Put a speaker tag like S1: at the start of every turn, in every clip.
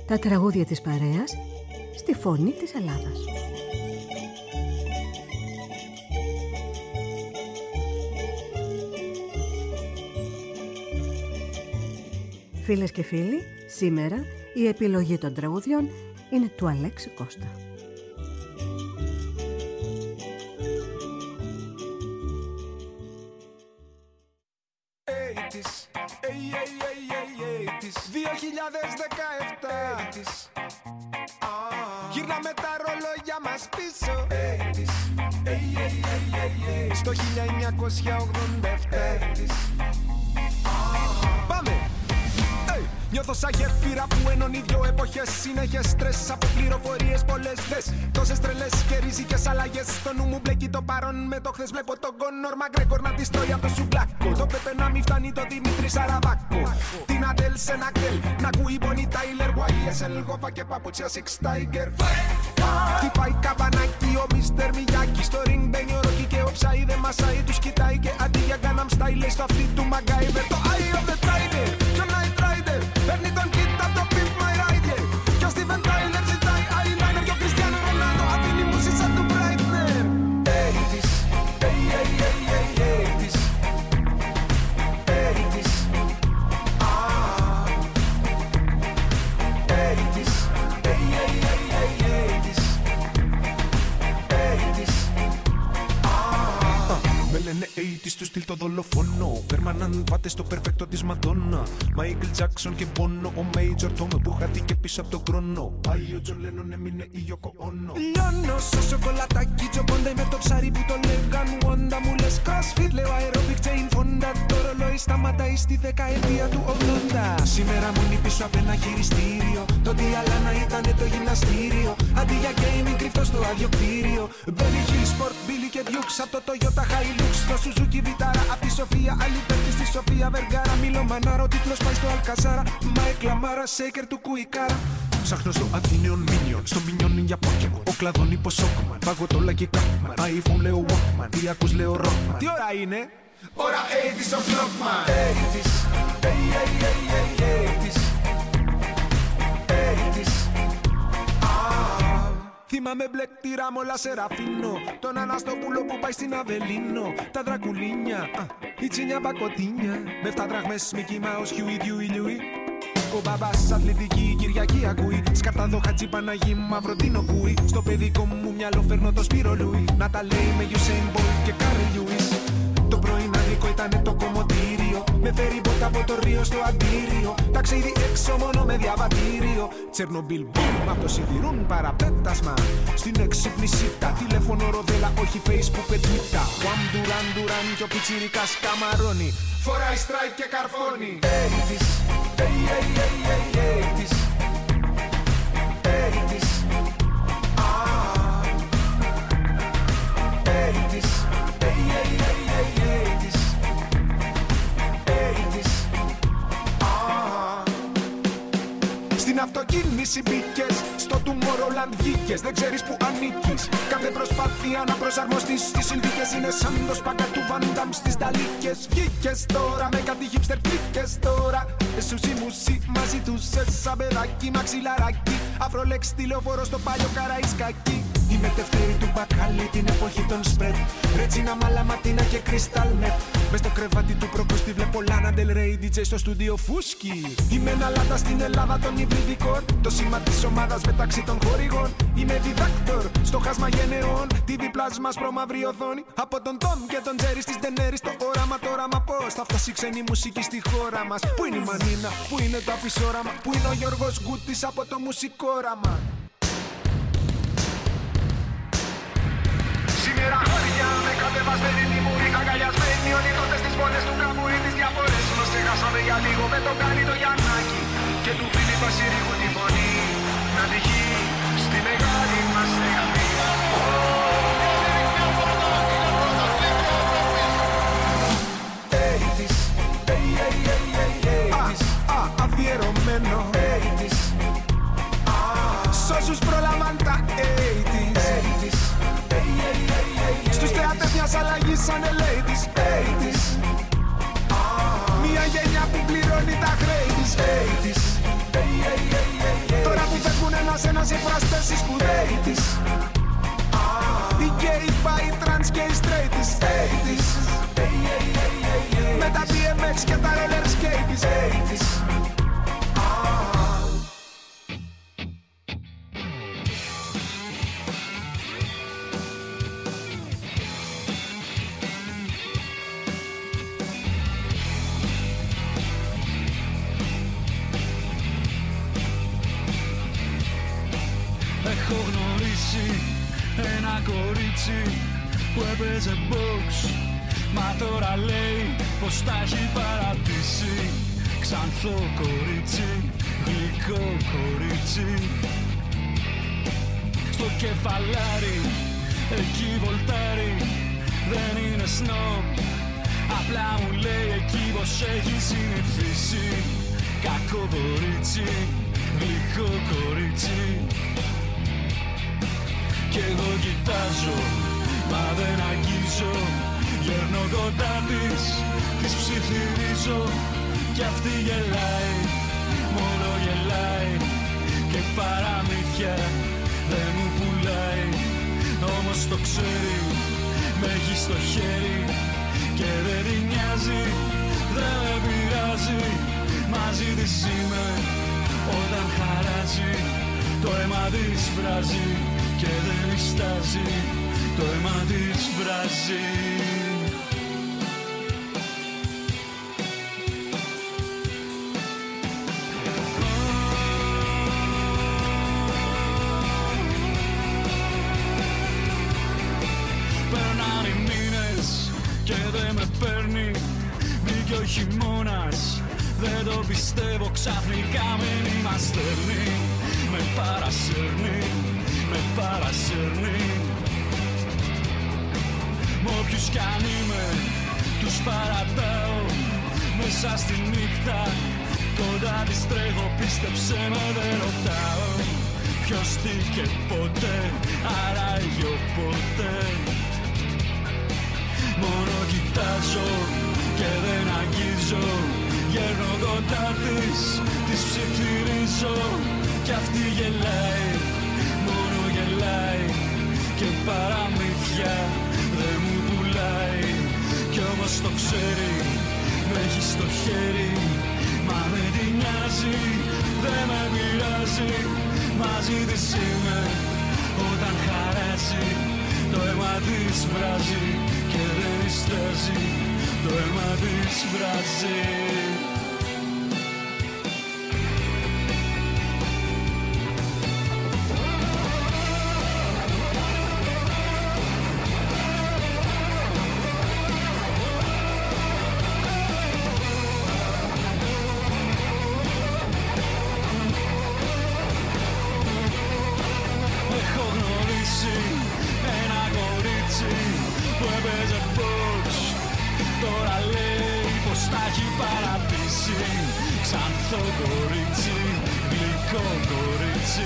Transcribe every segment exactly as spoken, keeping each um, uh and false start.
S1: Τα τραγούδια της παρέας στη φωνή της Ελλάδας. Φίλες και φίλοι, σήμερα η επιλογή των τραγουδιών είναι του Αλέξη Κώστα.
S2: δύο χιλιάδες δεκαεπτά γύρναμε τα ρολόγια μας πίσω στο χίλια εννιακόσια ογδόντα επτά. Πάμε! Νιώθω σαν γέφυρα που ενώνει δυο εποχές. Συνέχες στρες από πληροφορίες πολλές. Δες τόσες τρελές και ριζικές αλλαγές. Στο νου μου μπλέκει το παρόν με το χθες. Βλέπω τον Κόνορ Μαγκρέγκορ να τη τρώει από το σουβλάκο. Το Πέπε να μην φτάνει το Δημήτρη Σαραβάκο. Την Αντέλ σε ένα κτέλ. Να ακούει Bonnie Tyler, γουάι ες ελ, Γόφα και παπούτσια Six Tiger. Χτυπάει καμπανάκι ο Μίστερ Μιγιάκη. Στο ring μπαίνει ο Ρόκι και ο Ψάι δεν μασάει. Τους κοιτάει και αντί για Gangnam Style λέει στο αυτί του Μαγκάιβερ. Το Eye of the Tiger και ο Night Rider. Παίρνει τον kit απ' το Pimp My Rider. Κι ο Steven Tyler ζητάει eyeliner. Κι ο Cristiano Ronaldo αφήνει μουσική σαν του Breitner. ογδόντα, hey, hey, hey, hey, ογδόντα, ογδόντα, ah, ογδόντα, hey, hey, hey, hey, ογδόντα, ογδόντα, ah. Με λένε ογδόντα του στυλ το δολοφόνο. Πέρμαναν πάτε στο περφέκτο της Μαντόνα. Μάικλ Τζάκσον και Μπόνο. Ο Μέιτζορ Τόμ που χάθηκε πίσω από τον χρόνο. Πάει ο Τζον Λένον, έμεινε η Γιώκο Όνο. Λιώνω στο σοκολατάκι Τζομπόντα με το ψάρι που το λέγαν Wanda. Μου λες CrossFit, λέω aerobic chain Fonda. Το ρολόι σταματάει στη δεκαετία του ογδόντα. Σήμερα μου είναι πίσω από ένα χειριστήριο. Το Διαλάνα ήταν το γυμναστήριο. Αντί για gaming κρυφτό στο άδειο κτίριο. Μπέλι Hill Sport, Billy και Dukes. Από το Toyota Hilux στο Suzuki Vitara. Απ' τη Σοφία Αλιπέκη στη Σοφία Βεργάρα. Μίλο Μανάρο, τίτλος πάει στο Αλκαζάρα. Μάικ Λαμάρα, Shaker του Κουικάρα. Ψάχνω στο Αθηναίον Minion, στο Minion για Pokemon. Ο κλαδόν υποσόκμαν, παγωτόλα και Κάκμαν. iPhone λέω Walkman, τι ακούς λέω Rockman. Τι ώρα είναι? Ώρα ογδόντα ο Vlogman. ογδόντα, hey, hey, hey, hey, ογδόντα, ογδόντα, ah. Θυμάμαι μπλε κτήρα μ' όλα Σεραφίνο. Τον Αναστόπουλο που πάει στην Αβελίνο. Τα δρακουλίνια, α, η τσίνια μπακοτίνια. Με εφτά δραχμές Mickey Mouse, Huey, Dewey, Louie. Ο μπαμπάς αθλητική Κυριακή ακούει. Σκαρτάδο Χατζή Παναγί μαύρο την ακούει. Στο παιδικό μου μυαλό φέρνω το Σπύρο Λούι. Να τα λέει με Usain Bolt και Κάρι Λιούις. Το πρωινάδικο ήτανε το κομμωτήριο. Με φέρει ποτά από το Ρίο στο Αντίριο. Ταξίδι έξω μόνο με διαβατήριο. Τσερνομπίλ μπούμ απ' το σιδηρούν παραπέτασμα. Στην έξυπνη σίτα. Τηλέφωνο ροδέλα όχι Facebook και Twitter. Γουαμ Ντουράν Ντουράν κι ο πιτσιρικάς καμαρώνει. Φοράει στράικ και καρφώνει. ογδόντα, hey, hey, hey, hey, ογδόντα, ογδόντα, ah, ογδόντα, hey, hey, hey, hey, ογδόντα, ογδόντα, ah. Στην αυτοκίνηση μπήκες, στο Tomorrowland βγήκες. Δεν ξέρεις που ανήκεις. Κάθε προσπάθεια να προσαρμοστείς στις συνθήκες είναι σαν το σπάκα του Van Damme στις Νταλίκες. Βγήκες τώρα με κάτι hipster κλίκες τώρα. Εσούσι μουσί μαζί τους σε σαν παιδάκι μαξιλαράκι. Αφρολέξ τηλεοφόρο στο παλιό Καραϊσκάκι. Είμαι τευτέρη του μπακάλι την εποχή των σπρέτ. Ρετσίνα Μαλαματίνα και Crystal Meth. Μες στο κρεβάτι του προκρούστη βλέπω Lana Del Rey ντι τζέι στο στούντιο φούσκι. Είμαι ένα λάτα στην Ελλάδα των υβριδικών. Το σήμα της ομάδας μεταξύ των χορηγών. Είμαι διδάκτορ στο χάσμα γενεών. τι βι Plus μας προμαύρη οθόνη. Από τον Tom και τον Jerry στις Daenerys το όραμα. Το όραμα πώς θα φτάσει ξένη μουσική στη χώρα μας. Πού είναι η Μανίνα, πού είναι το αφισόραμα. Πού είναι ο Γιώργος Γκούτης από το μουσικόραμα. Σήμερα χώρια με κατεβασμένη λιμούρη. Αγκαλιασμένοι όλοι τότε στις πόλες του καμπούρι. Τις διαφορές μας ξεχάσαμε για λίγο. Με τον Κάρι το Γιαννάκη και του Φίλιπ Βασιρίκου τη φωνή. Να τυχεί στη μεγάλη μας στεγανή. ογδόντα, hey, hey, hey, hey, ογδόντα, α, αφιερωμένο ογδόντα, σ' όσους προλαμβάν τα ογδόντα, στους θεατές μιας αλλαγής σαν ladies ογδόντα, μια γενιά που πληρώνει τα χρέη της ογδόντα, τώρα οι σπουδαίοι της. Οι γκέι, οι τρανς και οι straight της. Με τα μπι εμ εξ και τα roller skate της.
S3: Έχω γνωρίσει ένα κορίτσι που έπαιζε box, μα τώρα λέει πως τα έχει παρατήσει. Ξανθό κορίτσι, γλυκό κορίτσι, στο κεφαλάρι εκεί βολτάρι. Δεν είναι σνόμπ, απλά μου λέει εκεί πως έχει συνηθίσει. Κακό κορίτσι, γλυκό κορίτσι. Κι εγώ κοιτάζω, μα δεν αγγίζω. Γέρνω κοντά της, της ψιθυρίζω. Κι αυτή γελάει, μόνο γελάει. Και παραμύθια δεν μου πουλάει. Όμως το ξέρει, με έχει στο χέρι. Και δεν την νοιάζει, δεν με πειράζει. Μαζί της είμαι όταν χαράζει. Το αίμα της βράζει και δεν νιστάζει, το αίμα της βράζει. Περνάνε οι μήνες και δεν με παίρνει. Μπήκε ο χειμώνας, δεν το πιστεύω. Ξαφνικά μήνυμα στέλνει. Με παρασέρνει, με παρασέρνει. Μ' όποιους κι αν είμαι, τους παρατάω. Μέσα στη νύχτα, κοντά της τρέχω. Πίστεψε με, δεν ρωτάω ποιος, τι και πότε. Άραγε οπότε. Μόνο κοιτάζω και δεν αγγίζω. Γέρνω κοντά της, της ψιθυρίζω. Κι αυτή γελάει, μόνο γελάει. Και παραμύθια δεν μου πουλάει. Κι όμως το ξέρει, με έχει στο χέρι. Μα δεν την νοιάζει, δεν με πειράζει. Μαζί της είμαι όταν χαράζει. Το αίμα της βράζει και δεν νιστάζει. Το αίμα της βράζει. Ξανθό κορίτσι, γλυκό κορίτσι.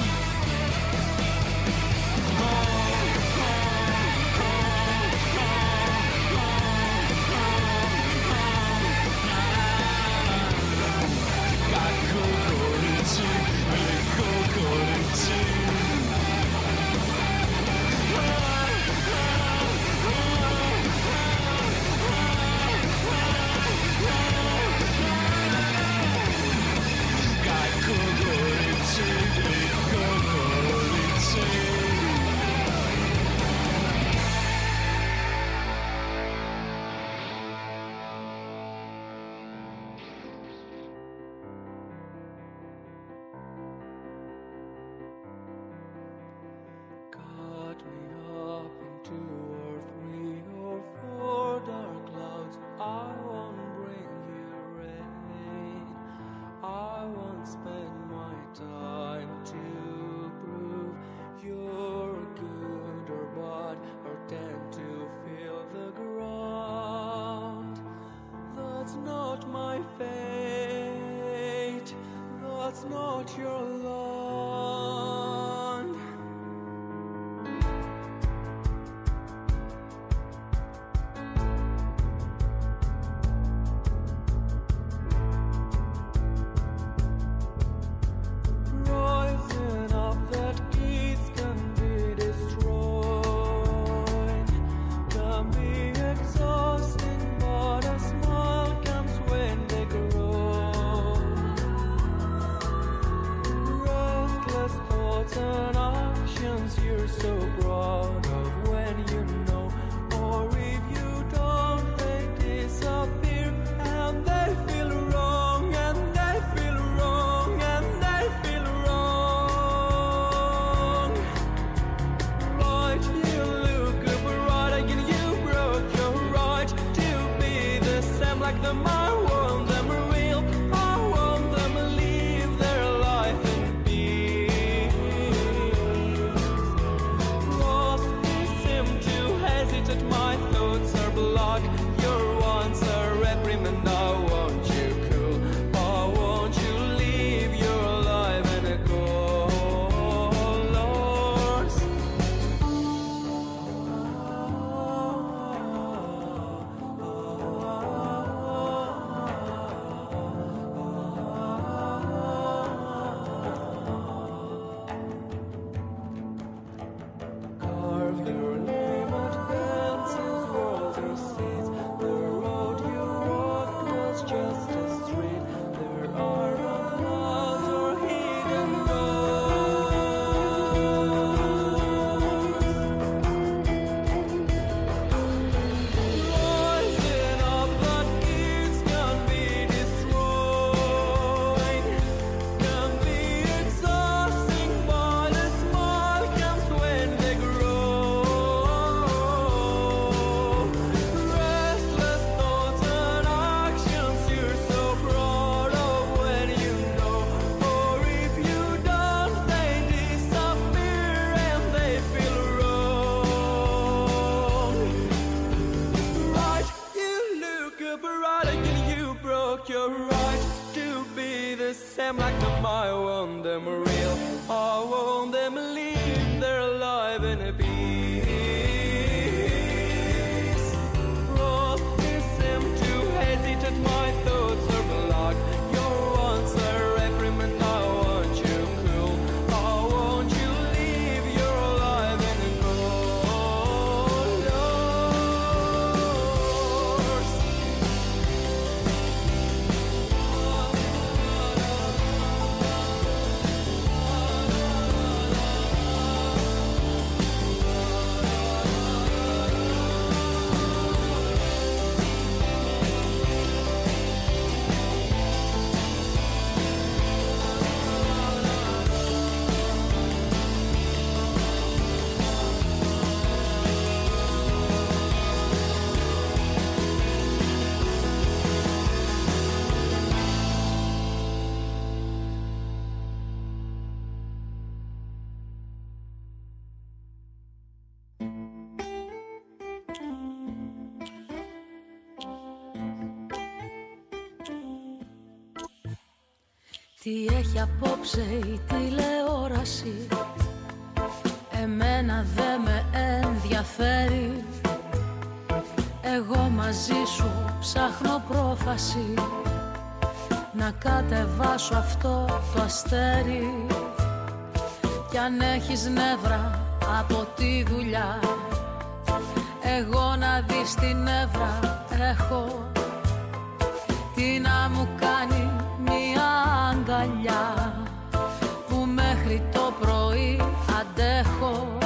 S3: Κακό κορίτσι, γλυκό κορίτσι. Rising up that
S4: I want them live their life in a peace. Frost is seem to hesitate, my thoughts are blocked. Your words are reprimand, I want you cool. I want you live your life in a colors.
S5: Τι έχει απόψε η τηλεόραση, εμένα δε με ενδιαφέρει. Εγώ μαζί σου ψάχνω πρόφαση, να κατεβάσω αυτό το αστέρι. Κι αν έχεις νεύρα από τη δουλειά, εγώ να δεις τι νεύρα έχω. Τι να μου κάνει μια αγκαλιά που μέχρι το πρωί αντέχω.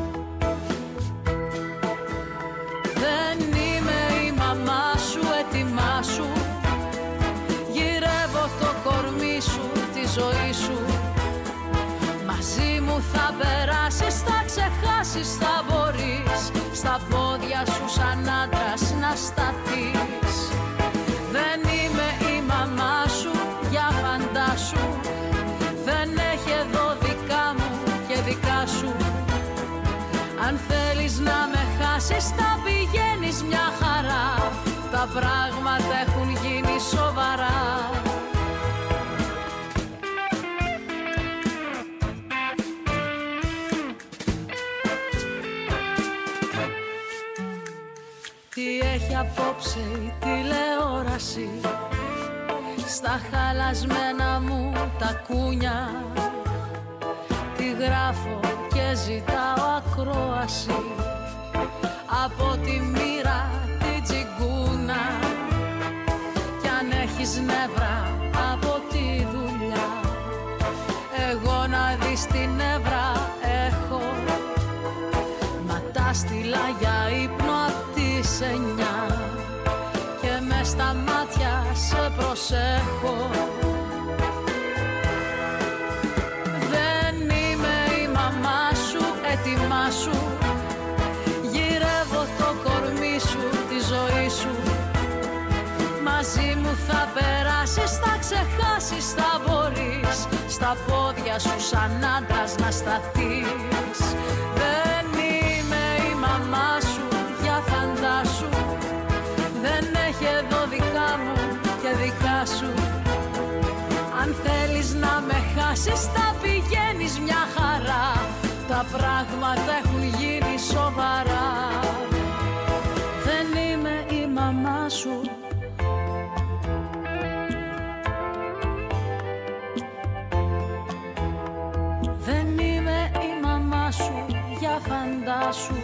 S5: Δεν είμαι η μαμά σου, ετοιμάσου. Γυρεύω το κορμί σου, τη ζωή σου. Μαζί μου θα περάσεις, θα ξεχάσεις, θα μπορείς. Στα πόδια σου σαν άντρας να σταθείς. Δεν είμαι η μαμά σου, για φαντάσου. Δεν έχει εδώ δικά μου και δικά σου. Αν θέλεις να με χάσεις θα πηγαίνεις μια χαρά. Τα πράγματα έχουν γίνει σοβαρά. Τι έχει απόψε η τηλεόραση, στα χαλασμένα μου τα κούνια. Τι γράφω και ζητάω ακρόαση από τη μοίρα την τσιγκούνα. Κι αν έχεις νεύρα από τη δουλειά, εγώ να δεις τι νεύρα έχω. Μα τα στείλα για ύπνο απ' τις εννιά και μες στα μάτια σε προσέχω. Δεν είμαι η μαμά σου, ετοιμάσου. Γυρεύω το κορμί σου, τη ζωή σου. Μαζί μου θα περάσεις, θα ξεχάσεις, θα μπορείς. Στα πόδια σου σαν άντρας να σταθείς. Δεν είμαι η μαμά σου, για φαντάσου. Δεν έχει εδώ δικά μου και δικά σου. Αν θέλεις να με χάσεις θα πηγαίνεις μια χαρά. Τα πράγματα έχουν γίνει σοβαρά. Δεν είμαι η μαμά σου. Δεν είμαι η μαμά σου, για φαντάσου.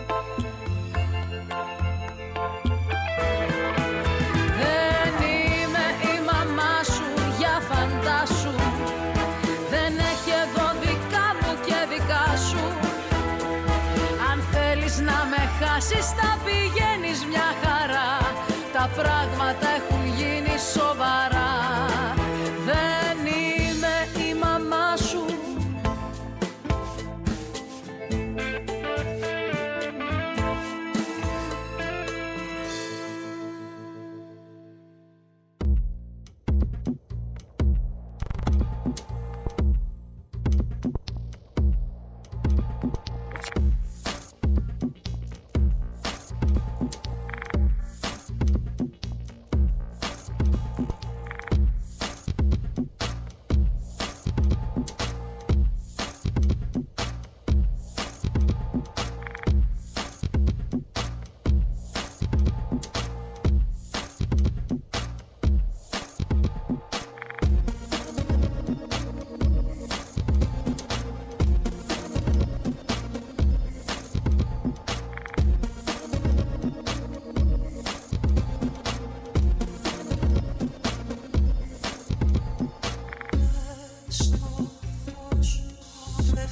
S5: Δεν είμαι η μαμά σου, για φαντάσου. Δεν έχει εδώ δικά μου και δικά σου. Αν θέλεις να με χάσεις θα πηγαίνεις μια χαρά. Τα πράγματα έχουν γίνει σοβαρά. Δεν είμαι η μαμά σου.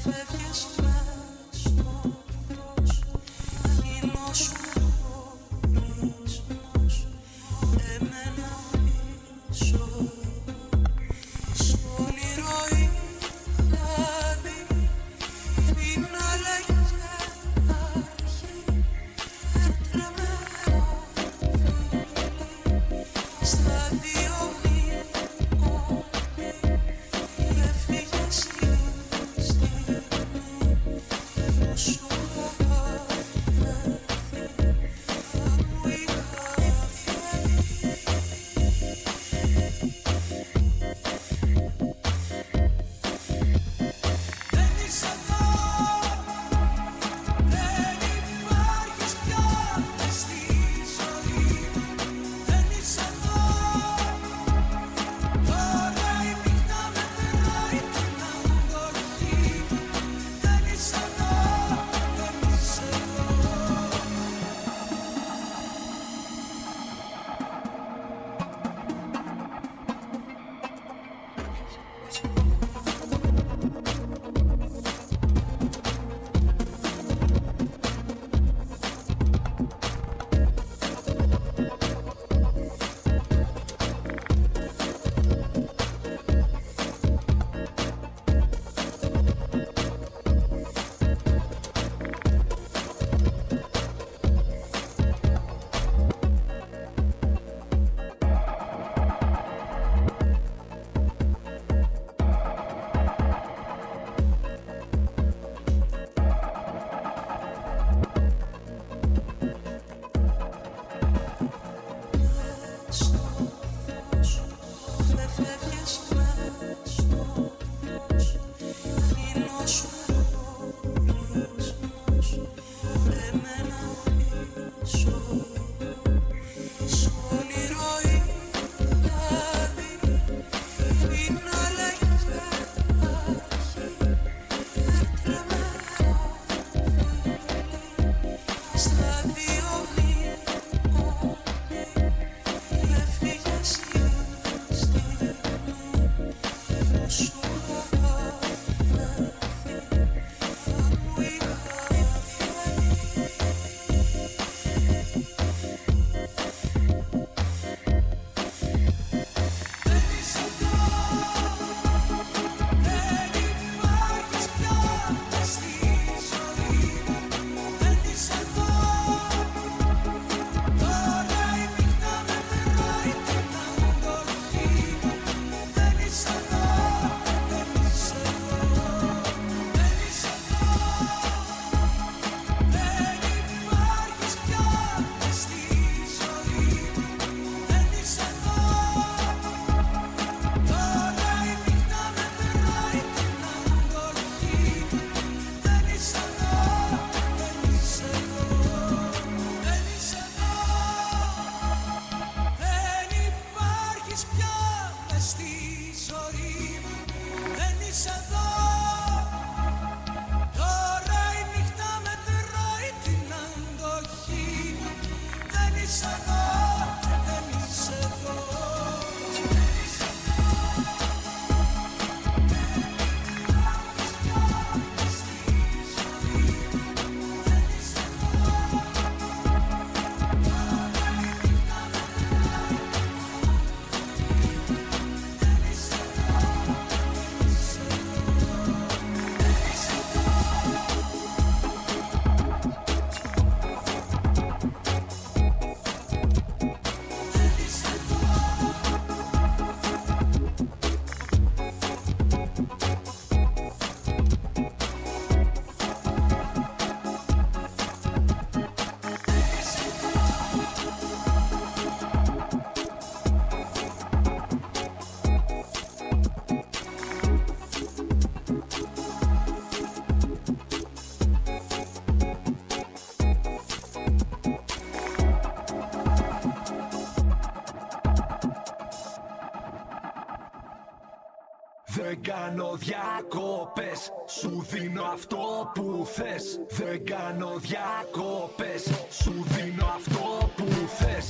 S2: Δεν κάνω διακόπες, σου δίνω αυτό που θες. Δεν κάνω διακόπες, σου δίνω αυτό που θες.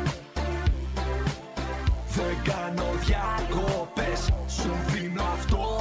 S2: Δεν κάνω διακόπες, σου δίνω αυτό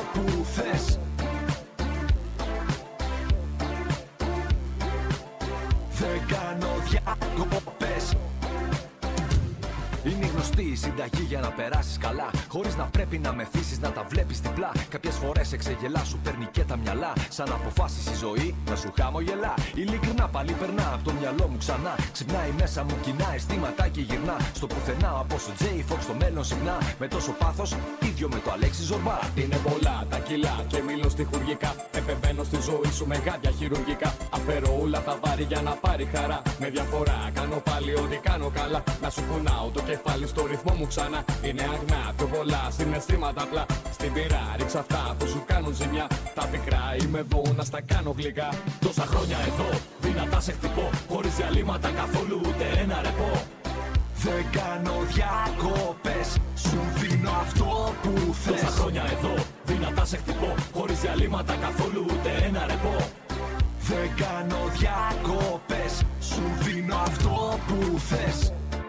S6: η συνταγή για να περάσεις καλά. Χωρίς να πρέπει να μεθύσεις, να τα βλέπεις διπλά. Κάποιες φορές εξεγελά σου παίρνει και τα μυαλά. Σαν αποφάσεις η ζωή να σου χαμογελά. Ειλικρινά πάλι περνά από το μυαλό μου ξανά. Ξυπνάει μέσα μου κοινά αισθήματα και γυρνά. Στο πουθενά από στο Τζέι Fox στο μέλλον συχνά. Με τόσο πάθος, ίδιο με το Αλέξη Ζορμπά.
S7: Είναι πολλά τα κιλά και μιλώ στιχουργικά. Επεμβαίνω στη ζωή σου με γάντια χειρουργικά. Αφαιρώ όλα τα βάρη για να πάρει χαρά. Με διαφορά κάνω πάλι ό,τι κάνω καλά. Να σου κουνάω το κεφάλι στο ρυθμό μου ξανά. Είναι αγνά πιο πολλά συναισθήματα απλά. Στην πυρά ρίξα αυτά που σου κάνουν ζημιά. Τα πικρά είμαι εδώ να στα κάνω γλυκά. Τόσα χρόνια εδώ δυνατά σε χτυπώ. Χωρίς διαλύματα καθόλου ούτε ένα ρεπό.
S2: Δεν κάνω διακόπες, σου δίνω αυτό που θες.
S7: Τόσα χρόνια εδώ δυνατά σε χτυπώ. Χωρίς διαλύματα καθόλου ούτε ένα ρεπό.
S2: Δεν κάνω διακόπες, σου δίνω αυτό που θες.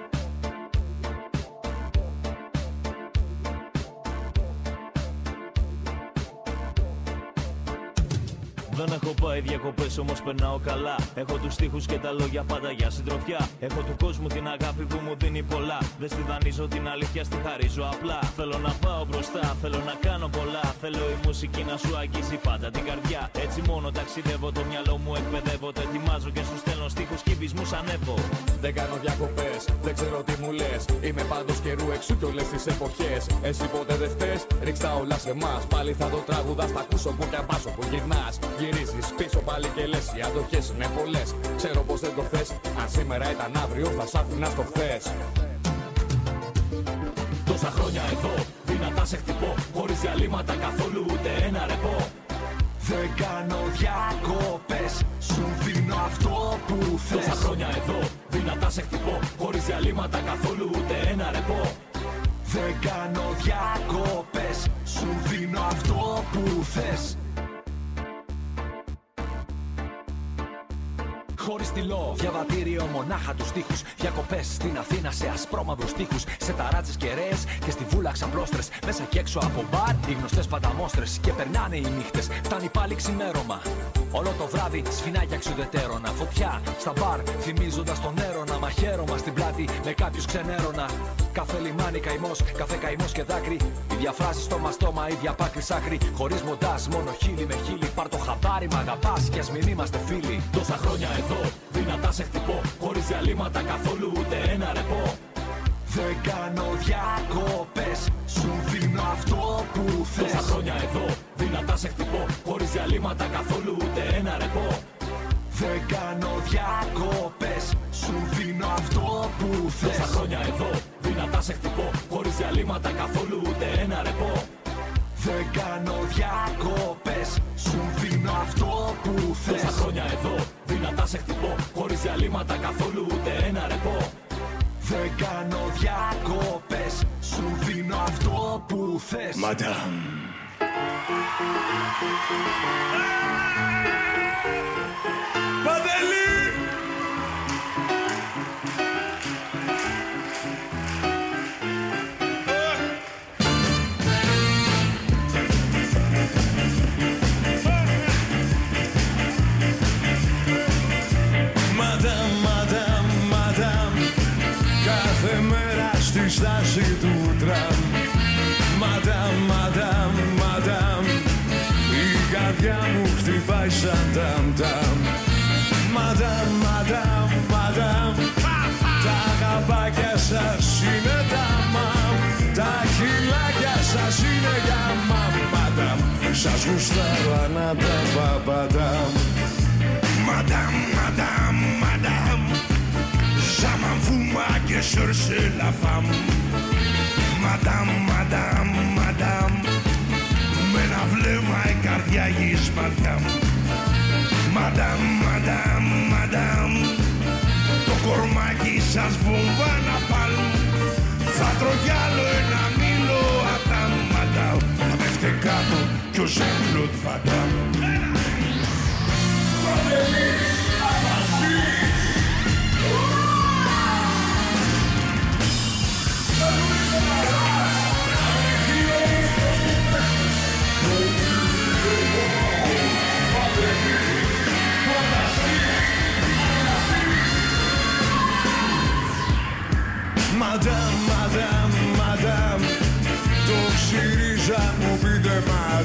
S3: Δεν έχω πάει διακοπές, όμως περνάω καλά. Έχω τους στίχους και τα λόγια πάντα για συντροφιά. Έχω του κόσμου την αγάπη που μου δίνει πολλά. Δεν στη δανείζω την αλήθεια, στη χαρίζω απλά. Θέλω να πάω μπροστά, θέλω να κάνω πολλά. Θέλω η μουσική να σου αγγίζει πάντα την καρδιά. Έτσι μόνο ταξιδεύω, το μυαλό μου εκπαιδεύω. Το ετοιμάζω και σου στέλνω στίχους κύβισμούς ανέβω.
S7: Δεν κάνω διακοπές, δεν ξέρω τι μου λες. Είμαι πάντως καιρού εξού κι όλες τις εποχές. Εσύ ποτέ δεν φταίς, ρίξτα όλα σε εμάς. Πάλι θα το τραγουδάς, θα ακούσω που κι αμπάσω που γυρνάς. Γυρίζεις πίσω πάλι και λες, οι αντοχές είναι πολλές. Ξέρω πως δεν το θες, αν σήμερα ήταν αύριο θα σ' άφηνα στο χθες. Τόσα χρόνια εδώ, δυνατά σε χτυπώ. Χωρίς διαλύματα καθόλου ούτε ένα ρεπό.
S2: Δεν κάνω διακόπες, σου δίνω αυτό που θες.
S7: Τόσα χρόνια εδώ, δυνατά σε χτυπώ. Χωρίς διαλύματα καθόλου ούτε ένα ρεπό.
S2: Δεν κάνω διακόπες, σου δίνω αυτό που θες.
S6: Χωρίς τυλό, διαβατήριο μονάχα τους τοίχους. Διακοπές στην Αθήνα σε ασπρόμαυρους τοίχους. Σε ταράτσες κεραίες και στη βούλα ξαπλώστρες. Μέσα και έξω από μπαρ οι γνωστές πανταμόστρες. Και περνάνε οι νύχτες, φτάνει πάλι ξημέρωμα. Όλο το βράδυ σφινάκια ξουδετέρωνα. Φωτιά στα μπαρ, θυμίζοντας τον έρωνα. Μαχαίρωμα στην πλάτη με κάποιους ξενέρωνα. Κάθε λιμάνι καημός, κάθε καημός και δάκρυ. Ίδια φράση στόμα στόμα, ίδια πάκρη σάκρη. Χωρίς μοντάζ, μόνο χείλη με χείλη. Πάρ' το χαμπάρι, μ' αγαπάς κι ας μην είμαστε φίλοι.
S7: Τόσα χρόνια εδώ, δυνατά σε χτυπώ. Χωρίς διαλύματα καθόλου ούτε ένα ρεπό.
S2: Δεν κάνω διακόπες, σου δίνω αυτό που θες.
S7: Τόσα χρόνια εδώ, δυνατά σε χτυπώ. Χωρίς διαλύματα καθόλου ούτε ένα ρεπό.
S2: Δεν κάνω διακόπες, σου δίνω αυτό που θες.
S7: Τόσα χρόνια εδώ, δυνατά σε χτυπώ. Χωρίς διαλύματα καθόλου ούτε ένα ρεπό.
S2: Δεν κάνω διακόπες, σου δίνω αυτό που θες.
S7: Τόσα χρόνια εδώ, δυνατά σε χτυπώ. Χωρίς διαλύματα καθόλου ούτε ένα ρεπό.
S2: Δεν κάνω διακόπες, σου δίνω αυτό που θες.
S8: Madame.
S2: Παντελή!
S3: Madame, madame, madame. Κάθε μέρα στη στάση του τραμ. Madame, madame, madame. Η καρδιά μου χτυπάει σαν ταμ-ταμ. Madame, madame, madame. Τα αγαπάκια σας είναι τα μαμ. Τα χειλάκια σας είναι για μαμ. Madame, σας γουστάρω ανά τα παπαντάμ.
S8: Madame, madame, madame. Ça m'en fout moi que cherche la femme. Madame, madame, madame. Με ένα βλέμμα η καρδιά γης madame. Madame, madame, madame. Το κορμάκι σας βομβά να πάλουν. Θα τρώω κι άλλο ένα μήλο ατάμ. Madame, θα πέφτε κάτω κι ο Ζέμπλοντ φαντάμ.
S3: Madame, madame,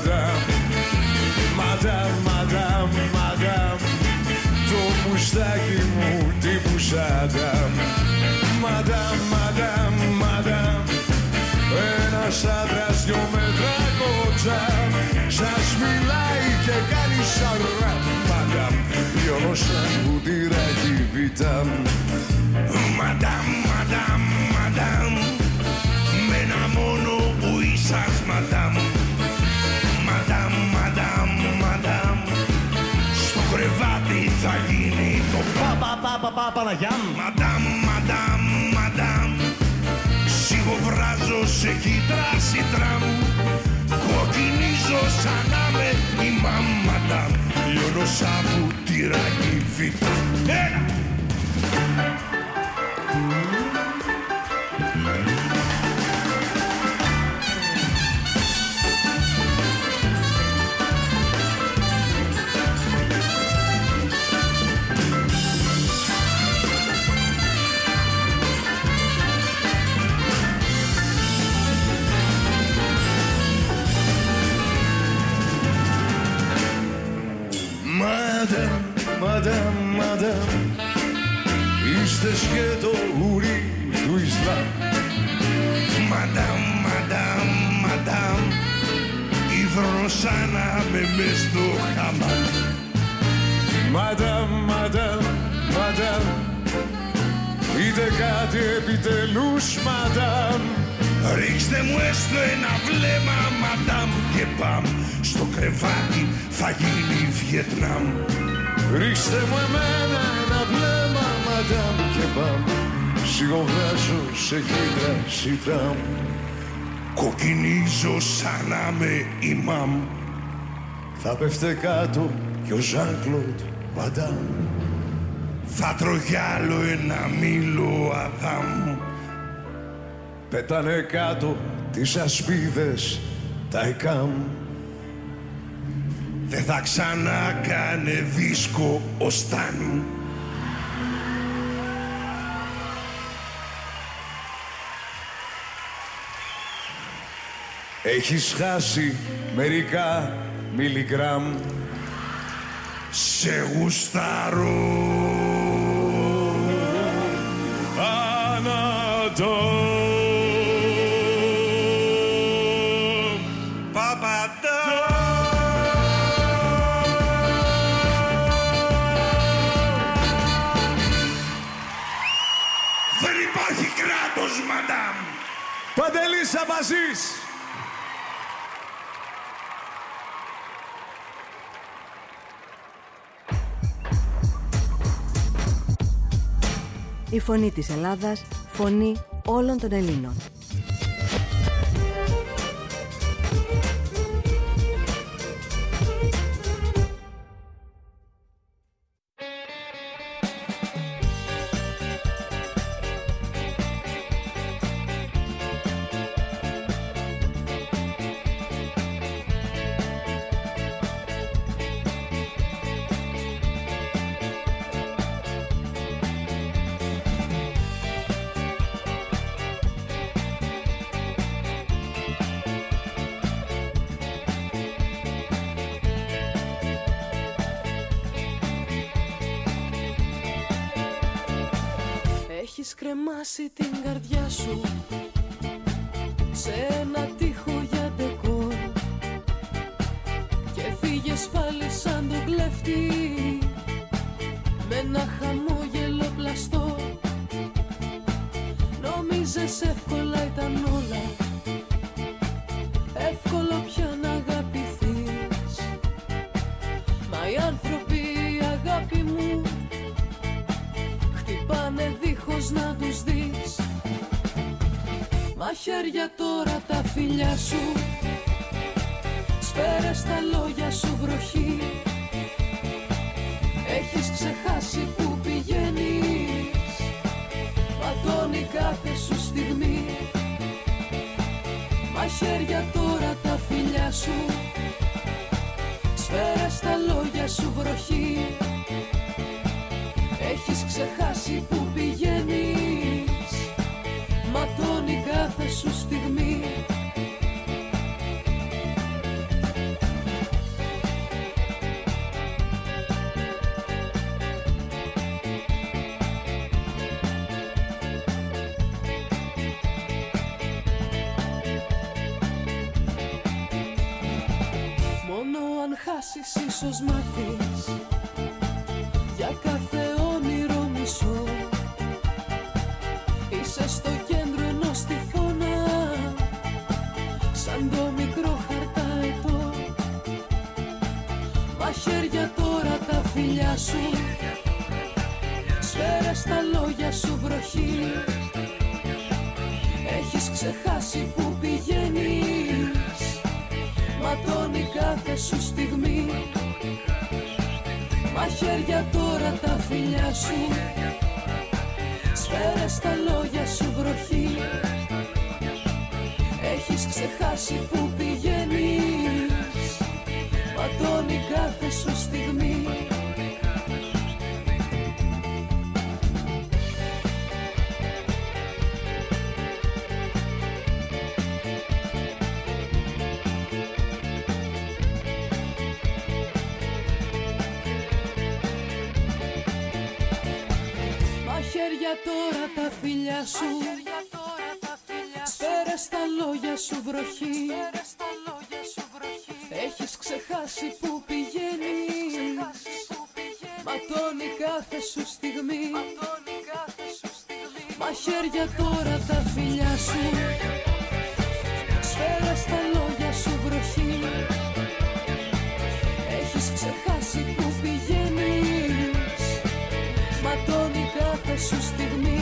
S3: madame, madame, madame, madame, το μουστάκι μου τύπουσα madame, madame, madame, ένας άντρας δυο μέτρα κοντά σας μιλάει και κάνει σαρά madame, λιώνω σαν κουτυράκι βιτάμ.
S8: Madame, madame, madame, με ένα μόνο ουί σας madame, madame, madame, madame, στο κρεβάτι θα γίνει το πα πα πα πα πα Παναγιάμ. Madame, madame, madame, σιγοβράζω σε κίτραση τραμ, κοκκινίζω σαν να με η μαμ madame, λιώνω σαν βουτυράκι βιτάμ. Ένα!
S3: Madame, madame, madame, είστε σκέτο ουρί του Ισλάμ.
S8: Madame, madame, madame, υδροσάναμε μες στο χαμάμ.
S3: Madame, madame, madame, πείτε κάτι επιτελούς, madame.
S8: Ρίξτε μου έστω ένα βλέμμα, madame, και παμ, στο κρεβάτι θα γίνει Βιετνάμ.
S3: Ρίξτε μου εμένα ένα βλέμμα, madame, και παμ, σιγοβράζω σε κίτραση τραμ,
S8: κοκκινίζω σαν να με ημάμ.
S3: θα πέφτε κάτω κι ο Ζαν-Κλοντ Βαντάμ,
S8: θα τρογιάλω ένα μήλο Αδάμ.
S3: πέτανε κάτω τις ασπίδες τα ΕΚΑΜ.
S8: Δεν θα ξανά κάνε δίσκο ο Σταν.
S3: Έχεις χάσει μερικά μιλιγκράμμ.
S8: Σε γουστάρω
S3: Ανατό
S8: Παπαντά. Δεν υπάρχει κράτος, μαντάμ.
S3: Παντελής Αμπαζής.
S1: Η φωνή της Ελλάδας, φωνή όλων των Ελλήνων.
S5: Έχεις κρεμάσει την καρδιά σου σε ένα τοίχο για ντεκόρ και φύγες πάλι σαν τον κλέφτη με ένα χαμόγελο πλαστό. Νόμιζες εύκολα ήταν όλα, εύκολο πια να αγαπηθείς, μα οι άνθρωποι, αγάπη μου, χτυπάνε δίχως να τους δεις. Μαχαίρια τώρα τα φιλιά σου, σφαίρες τα λόγια σου βροχή. Έχεις ξεχάσει που πηγαίνεις, ματώνει κάθε σου στιγμή. Μαχαίρια τώρα τα φιλιά σου, σφαίρες τα λόγια σου βροχή. Έχεις ξεχάσει που πηγαίνεις, ματώνει κάθε σου στιγμή.
S9: ξεχάσεις ίσως μάθεις για κάθε όνειρο μισό. Είσαι στο κέντρο ενός τυφώνα, σαν το μικρό χαρταετό. Μαχαίρια τώρα τα φιλιά σου, σφαίρες στα λόγια σου βροχή. Έχεις ξεχάσει που πηγαίνεις, ματώνει κάθε σου στιγμή. Μαχαίρια τώρα τα φιλιά σου, σφαίρες στα λόγια σου βροχή. Έχεις ξεχάσει που πηγαίνεις, ματώνει κάθε σου στιγμή. Μαχαίρια τώρα τα φιλιά σου, σφαίρες στα λόγια σου βροχή. Έχεις ξεχάσει που πηγαίνεις, ματώνει κάθε σου στιγμή. Μαχαίρια τώρα τα φιλιά σου, σφαίρες στα λόγια σου βροχή. Έχεις ξεχάσει που πηγαίνεις, ματώνει κάθε σου στιγμή.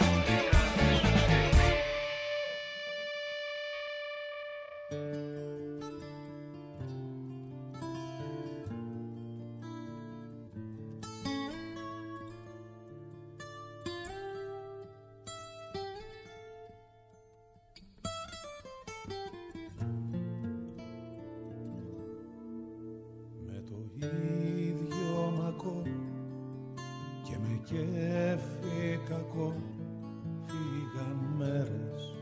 S8: Με το ίδιο μακό και με κέφι κακό φύγαν μέρες.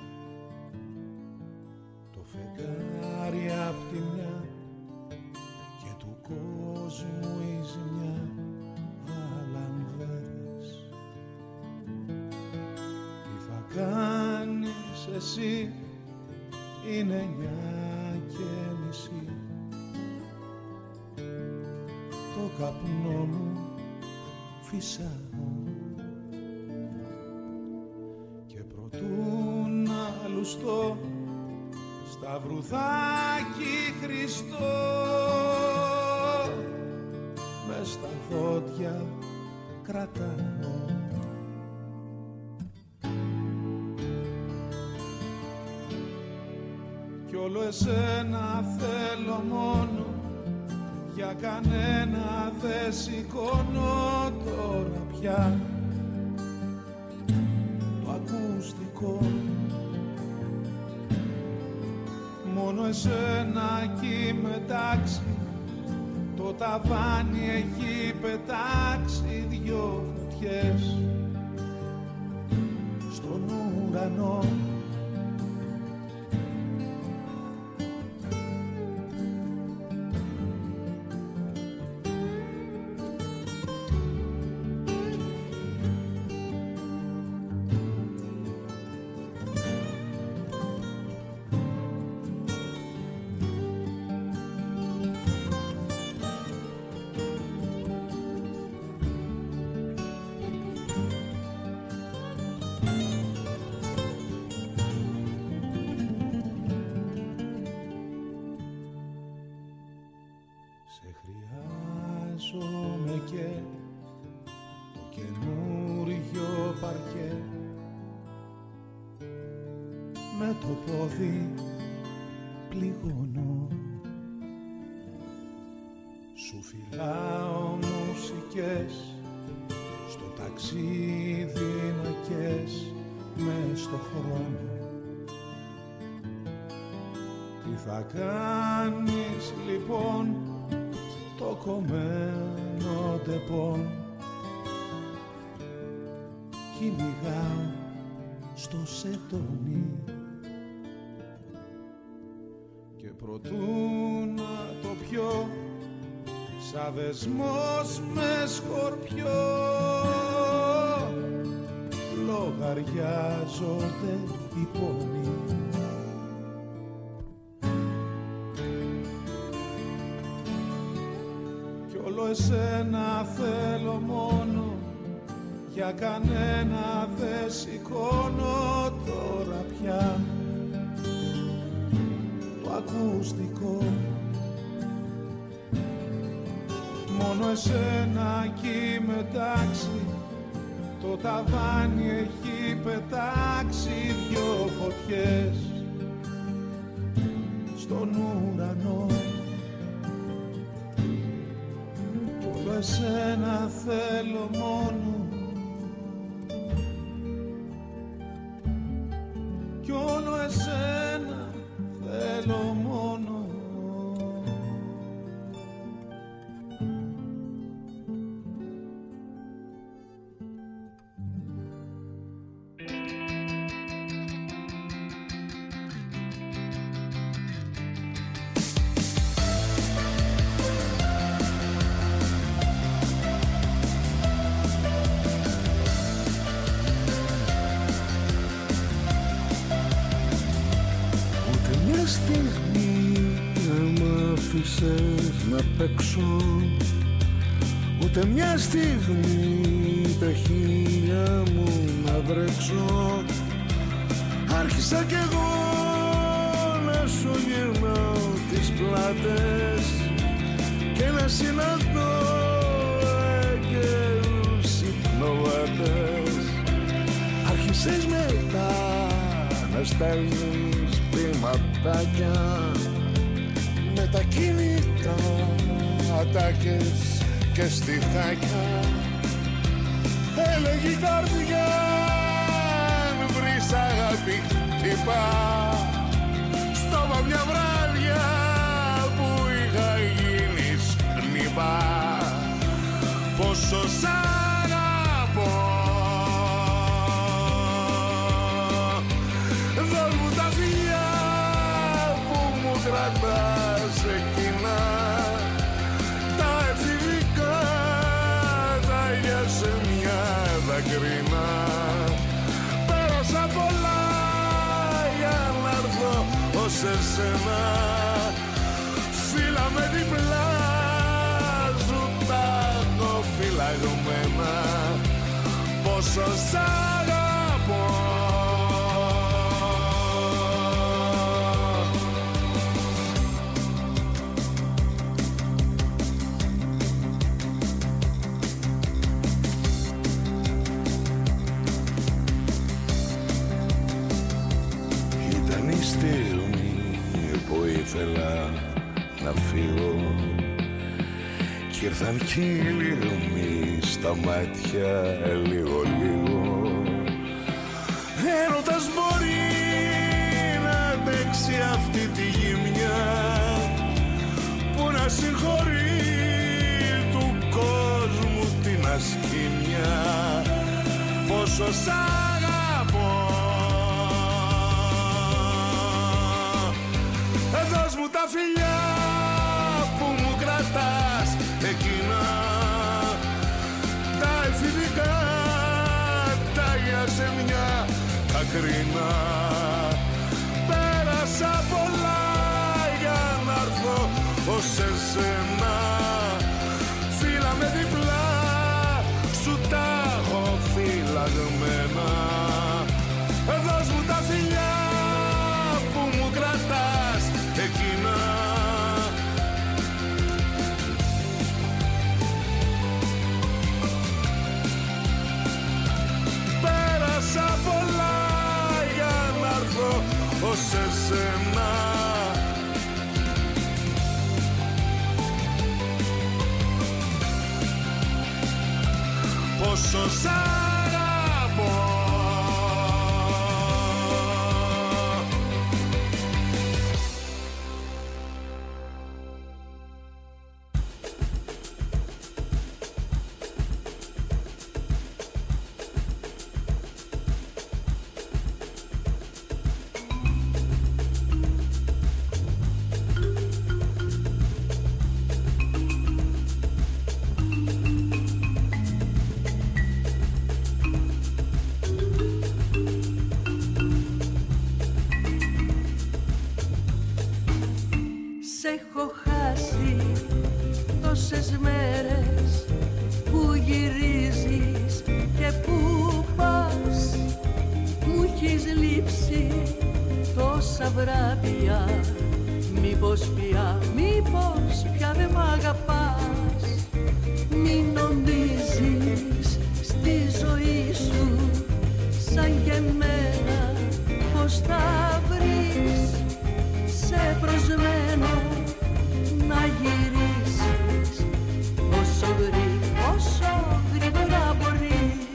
S8: Το φεγγάρι απ' τη μια και του κόσμου η ζημιά βάλαν βέρες. Τι θα κάνεις εσύ, είναι εννιά και μισή. Το καπνό μου φυσάω και προτού να λουστώ σταυρουδάκι Χριστό, μες στα δόντια κρατάω. Κι όλο εσένα θέλω μόνο, για κανένα δε σηκώνω τώρα πια το ακουστικό. Μόνο εσένα κι μετάξει, το ταβάνι έχει πετάξει δυο φωτιές στον ουρανό. Με το πόδι πληγώνω, σου φυλάω μουσικές, στο ταξίδι να καις μες στο χρόνο. Τι θα κάνεις λοιπόν, το κομμένο ντεπών κυνηγάω στο σετόνι. Και προτού να το πιω, σαν δεσμός με σκορπιό, λογαριάζονται οι πόνοι.
S10: όλο εσένα θέλω μόνο, για κανένα δεν σηκώνω τώρα πια το ακουστικό. Μόνο εσένα κι μετάξει, το ταβάνι έχει πετάξει δυο φωτιές στον ουρανό. Όλο εσένα θέλω μόνο, κι όλο εσένα θέλω μόνο.
S11: Να παίξω ούτε μια στιγμή τα χείλια μου να βρέξω. Άρχισα κι εγώ να σου γυρνάω τις πλάτες και να συναντώ αγγέλους υπνοβάτες. Άρχισες μετά να στέλνεις ποιηματάκια με τα κινητά, ατάκες και στιχάκια. Έλεγε η καρδιά αν βρεις αγάπη χτυπά. Στόμα μια βράδια που είχα γίνεις νηπά. Πόσο σ' αγαπώ, δώσ' μου τα φιλιά που μου κρατάς εκείνα, τα εφηβικά, τα σε μια δακρύνα. Πέρασα πολλά για να έρθω ως εσένα, φύλλα με διπλά σου τα έχω φυλαγμένα. Πόσο σ' αγαπώ, ήθελα να φύγω κι ήρθαν κι οι λιγμοί στα μάτια λίγο λίγο. Έρωτας μπορεί να αντέξει αυτή τη γυμνιά που να συγχωρεί του κόσμου την ασχήμια. Πόσο σ' αγαπώ, δώσ' μου τα φιλιά που μου κρατάς εκείνα, τα εφηβικά, τα σε μια δακρύνα. Πέρασα πολλά για να έρθω ως εσένα, φύλλα με διπλά σου τα έχω φυλαγμένα. Δώσ' μου τα φιλιά που μου κρατάς εκείνα, πέρασα πολλά για να έρθω ως εσένα. Πόσο σ' αγαπώ,
S5: έχω χάσει το
S9: τόσες μέρες που γυρίζεις και που πας. Μου έχεις λείψει τόσα βράδια. Μήπως πια, μήπως πια δεν μ' αγαπάς. Μην νομίζεις στη ζωή σου σαν και εμένα πως θα βρεις. Σε προσμένω να γυρίσεις όσο γρήγορα, όσο γρήγορα μπορείς.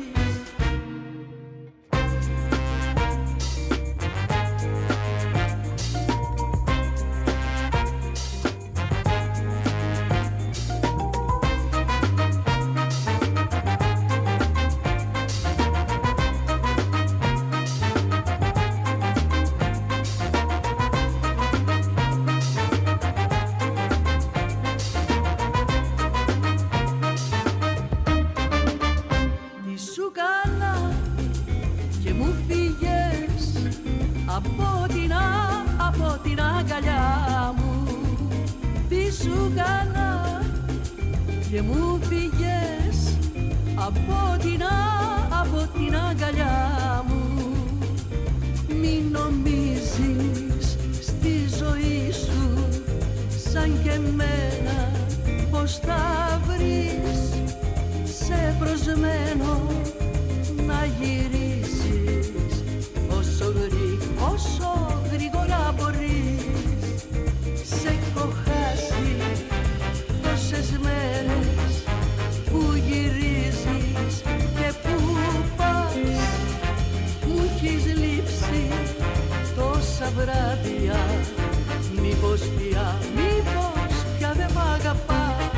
S9: Και μου φύγες από την, από την αγκαλιά μου. Μην νομίζεις στη ζωή σου σαν και εμένα πως θα βρεις. Σε προσμένω να γυρίσεις όσο γρήγορα, όσο γρήγορα μπορείς. Σε έχω χάσει τόσες μέρες που γυρίζεις και που πας. Μου έχεις λείψει τόσα βράδια. Μήπως πια, μήπως πια δεν μ' αγαπάς.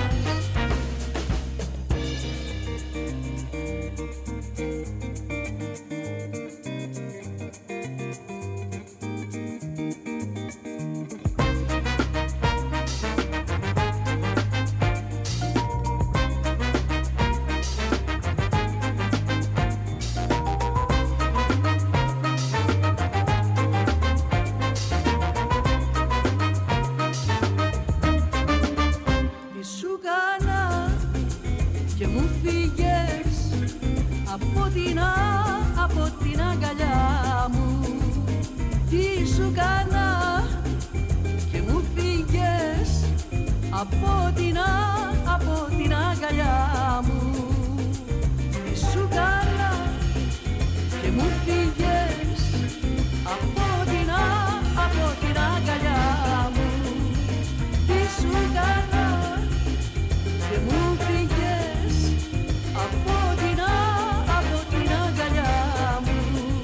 S9: Από την, από την αγκαλιά μου. Τι σου κάνα και μου φύγες από την, από την αγκαλιά μου. Τι σου κάνα και μου φύγες από την, από την αγκαλιά μου.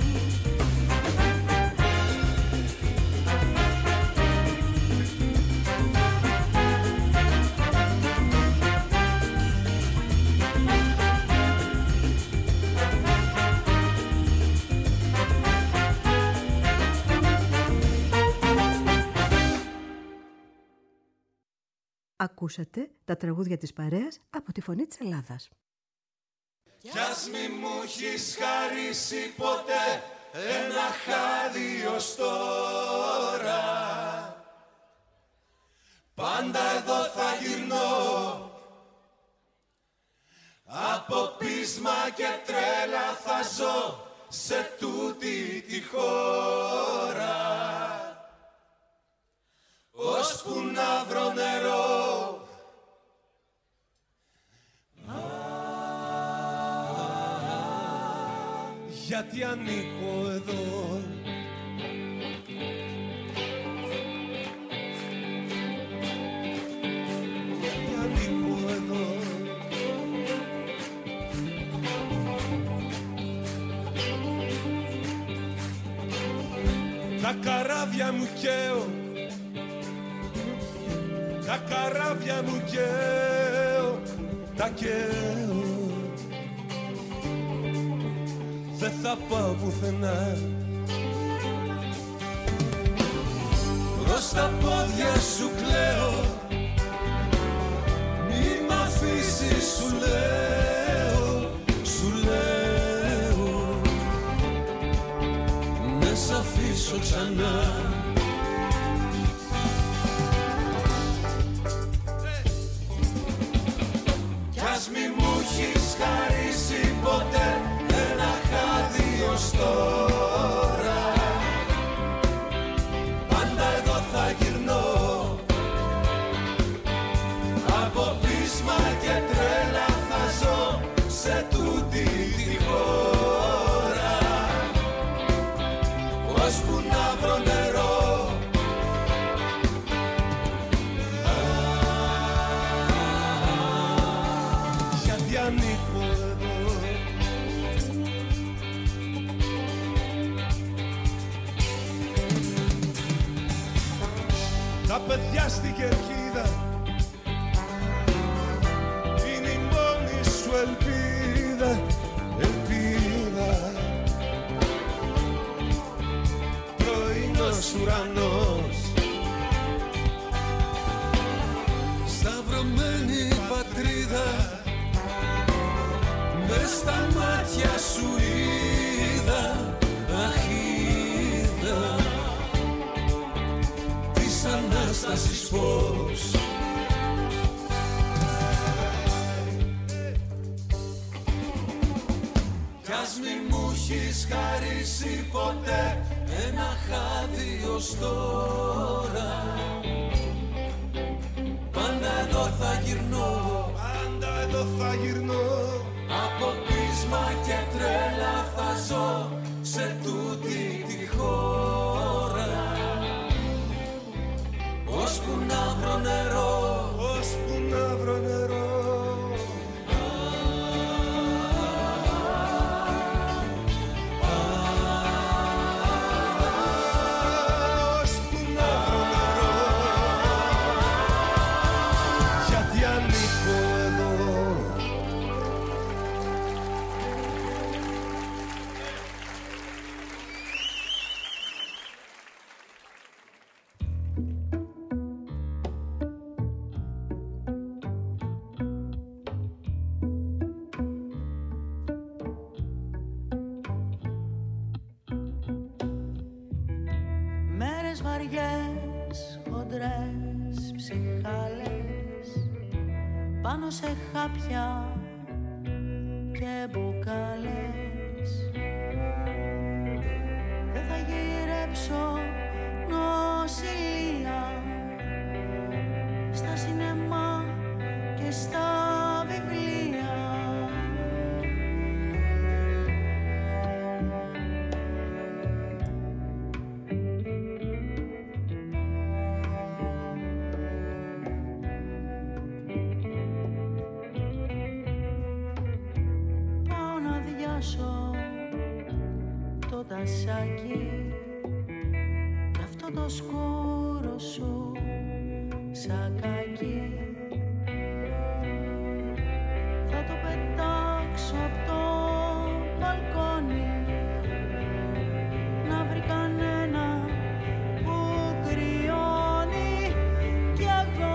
S1: Ακούσατε τα τραγούδια της παρέας από τη Φωνή της Ελλάδας.
S10: Κι ας μη μου έχεις χαρίσει ποτέ ένα χάδι ως τώρα, πάντα εδώ θα γυρνώ, από πείσμα και τρέλα θα ζω σε τούτη τη χώρα. Ώσπου να βρω νερό, γιατί ανήκω εδώ. Γιατί ανήκω εδώ. Τα καράβια μου καίω, τα καράβια μου καίω, τα καίω. Δεν θα πάω πουθενά. Προς τα πόδια σου κλαίω, μη μ' αφήσεις σου λέω, σου λέω. Να σ' αφήσω ξανά. πια στην κερκίδα. Είναι η μόνη σου ελπίδα, ελπίδα. Πρωινός ουρανός, σταυρωμένη πατρίδα. Μες στα μάτια σου είδα, αχ, είδα της Ανάστασης φως. Κι ας μη μου έχεις χαρίσει ποτέ ένα χάδι ως τώρα, πάντα εδώ θα γυρνώ, πάντα εδώ θα γυρνώ. Από πείσμα και τρέλα θα ζω σε τούτη τη χώρα, ώσπου να βρω νερό, ώσπου να βρω νερό.
S5: Βαριές, χοντρές, ψυχάλες πάνω σε χάπια και μπουκάλες. Δεν θα γυρέψω νοσηλεία στα σινεμά και στα βιβλία. Το τασάκι κι αυτό το σκούρο σου σακάκι θα το πετάξω από το μπαλκόνι να βρει κανένα που κρυώνει κι εγώ.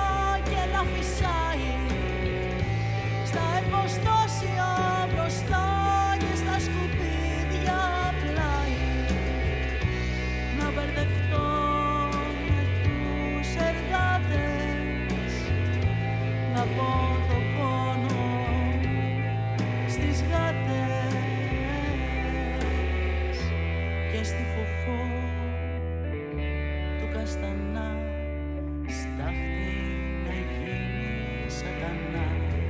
S5: Στα εργοστάσια μπροστά
S9: και στη φοφό του καστανά στάχτη να γίνει σατανά.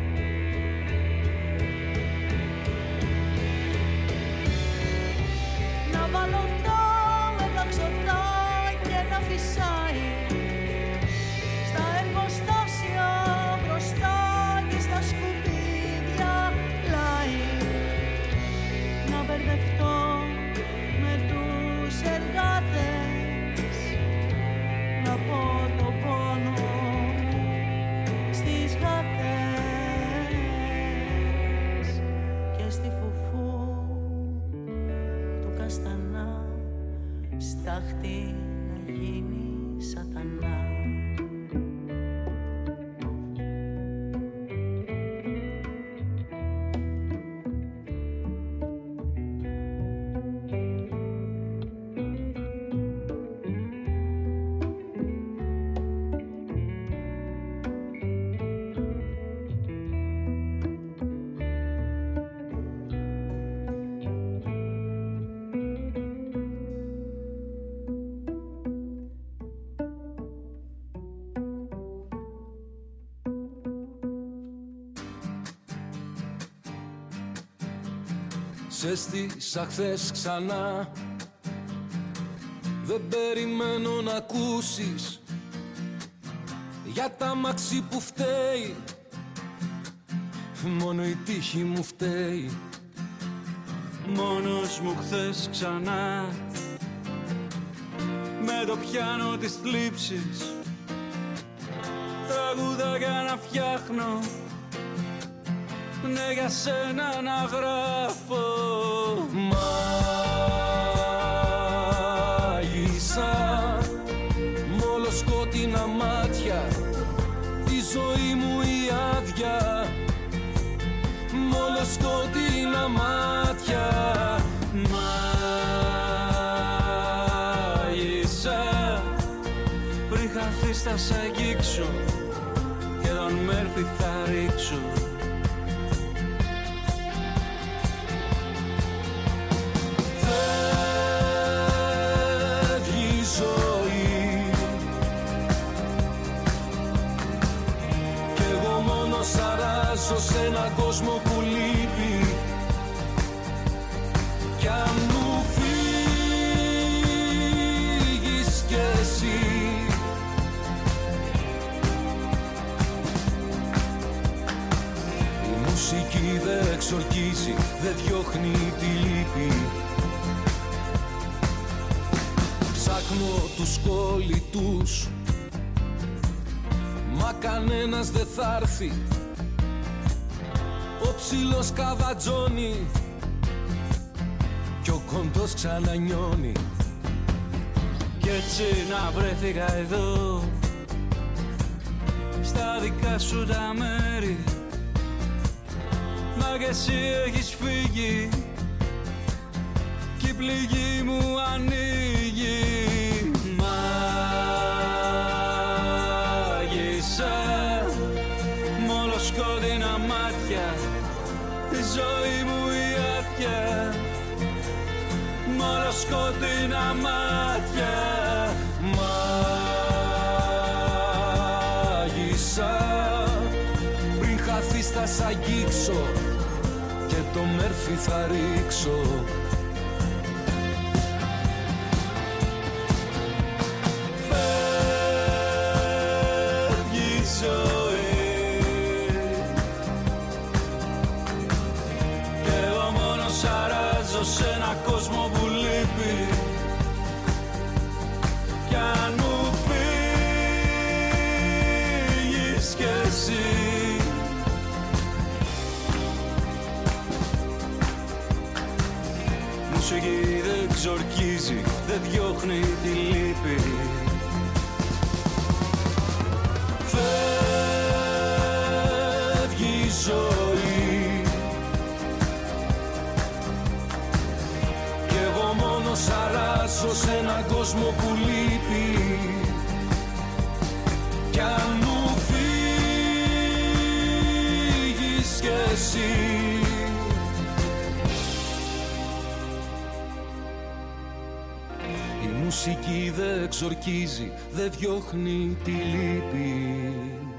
S9: Να βάλω το μεταξωτά και να φυσάει στα εργοστάσια μπροστά και στα σκουπίδια πλάι. Να μπερδευτώ με τους εργάτες, να πω το πόνο στις γάτες και στη φουφού του καστανά στάχτη να γίνει σατανά.
S10: Σε στήσα χθες ξανά, δεν περιμένω να ακούσεις για τα μαξί που φταίει, μόνο η τύχη μου φταίει.
S3: Μόνος μου χθες ξανά, με το πιάνο της θλίψης, τραγουδάκια να φτιάχνω, ναι για σένα να γράφω.
S10: Μάγισσα μ' όλο σκότεινα μάτια, η ζωή μου η άδεια, μ' όλο σκότεινα μάτια.
S3: Μάγισσα, πριν χαθείς θα σ' αγγίξω και τον Μέρφυ θα ρίξω.
S10: Σ' έναν κόσμο που λείπει, κι αν μου φύγεις κι εσύ, η μουσική δεν εξορκίζει, δεν διώχνει τη λύπη. Ψάχνω τους κολλητούς, μα κανένας δεν θα έρθει. Ο ψηλός καβατζώνει κι ο κοντός ξανανιώνει.
S3: Κι έτσι να βρέθηκα εδώ, στα δικά σου τα μέρη, μα κι εσύ έχεις φύγει κι η πληγή μου ανοίγει. Μάγισσα μ' όλο σκότεινα μάτια, η ζωή μου η άδεια, μ' όλα σκότεινα μάτια.
S10: Μάγισσα, πριν χαθείς θα σ' αγγίξω και το Μέρφυ θα ρίξω. Φεύγει η ζωή σε έναν κόσμο που λείπει, κι αν μου φύγεις κι εσύ,
S3: μουσική δεν ξορκίζει, δεν διώχνει τη λύπη.
S10: Φεύγει η ζωή κι εγώ μόνος αλλάζω σε έναν κόσμο που λείπει, κι αν μου φύγεις κι εσύ. μουσική δεν εξορκίζει, δεν διώχνει τη λύπη.